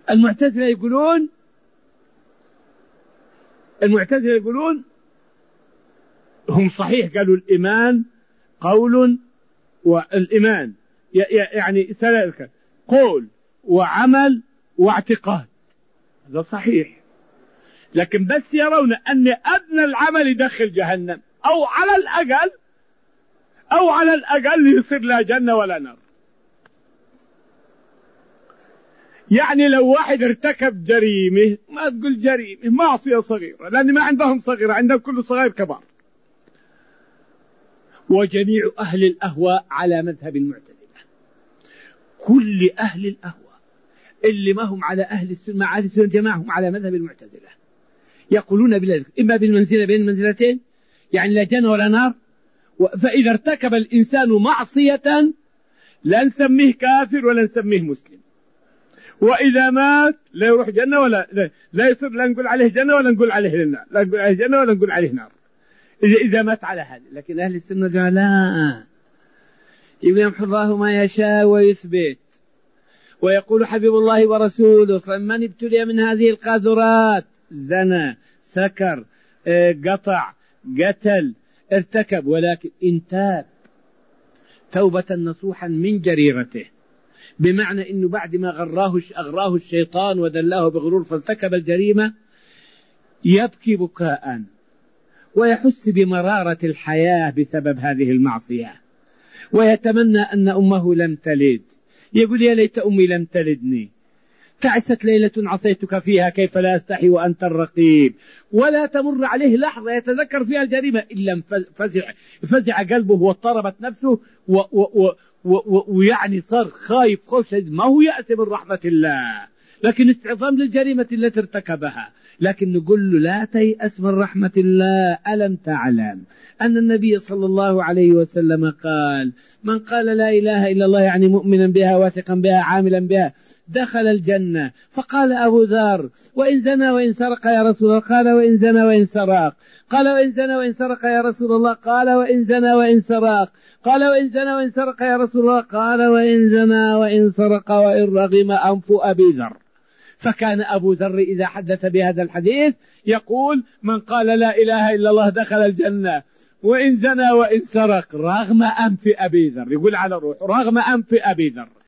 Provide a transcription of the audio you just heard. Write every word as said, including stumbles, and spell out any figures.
المعتزلة يقولون المعتزلة يقولون هم صحيح قالوا الإيمان قول، والإيمان يعني ثلاثة: قول وعمل واعتقاد. هذا صحيح، لكن بس يرون أن أدنى العمل يدخل جهنم، أو على الأقل أو على الأقل يصير لا جنة ولا نار. يعني لو واحد ارتكب جريمة، ما تقول جريمة، معصية صغيرة، لأن ما عندهم صغيرة، عندهم كل صغير كبار. وجميع أهل الأهواء على مذهب المعتزلة، كل أهل الأهواء اللي ما هم على أهل السنة مع أهل السنة جماعة هم على مذهب المعتزلة، يقولون بذلك إما بالمنزلة بين المنزلتين، يعني لا جنة ولا نار. فإذا ارتكب الإنسان معصية لا نسميه كافر ولا نسميه مسلم، وإذا مات لا يروح جنة ولا لا, لا يصير لا نقول عليه جنة ولا نقول عليه نار، لا نقول عليه جنة ولا نقول عليه نار إذا إذا مات على هذا. لكن أهل السنة قال لا، يمحو الله ما يشاء ويثبت، ويقول حبيب الله ورسوله: من ابتلي من هذه القاذورات، زنى، سكر، قطع، قتل، ارتكب، ولكن إن تاب توبة نصوحا من جريرته، بمعنى إنه بعد ما غراه أغراه الشيطان ودلاه بغرور فارتكب الجريمة، يبكي بكاء ويحس بمرارة الحياة بسبب هذه المعصية، ويتمنى أن أمه لم تلد، يقول: يا ليت أمي لم تلدني، تعست ليلة عصيتك فيها، كيف لا أستحي وأنت الرقيب. ولا تمر عليه لحظة يتذكر فيها الجريمة إلا فزع, فزع قلبه واضطربت نفسه، و و و و ويعني صار خايف خوف شديد، ما هو يأس من رحمة الله، لكن استعظام للجريمة التي ارتكبها. لكن نقول له: لا تيأس من رحمة الله، ألم تعلم أن النبي صلى الله عليه وسلم قال: من قال لا إله إلا الله، يعني مؤمنا بها واثقا بها عاملا بها، دخل الجنة. فقال أبو ذر: وإن زنى وإن سرق يا رسول الله؟ قال: وإن زنى وإن سرق. قال: وإن زنى وإن سرق يا رسول الله؟ قال: وإن زنى وإن سرق. قال: وإن زنى وإن سرق يا رسول الله؟ قال: وإن زنى وإن سرق وإن رغم أنف أبي ذر. فكان أبو ذر إذا حدث بهذا الحديث يقول: من قال لا إله إلا الله دخل الجنة، وإن زنى وإن سرق، رغم أنف أبي ذر، يقول على روح رغم أنف أبي ذر.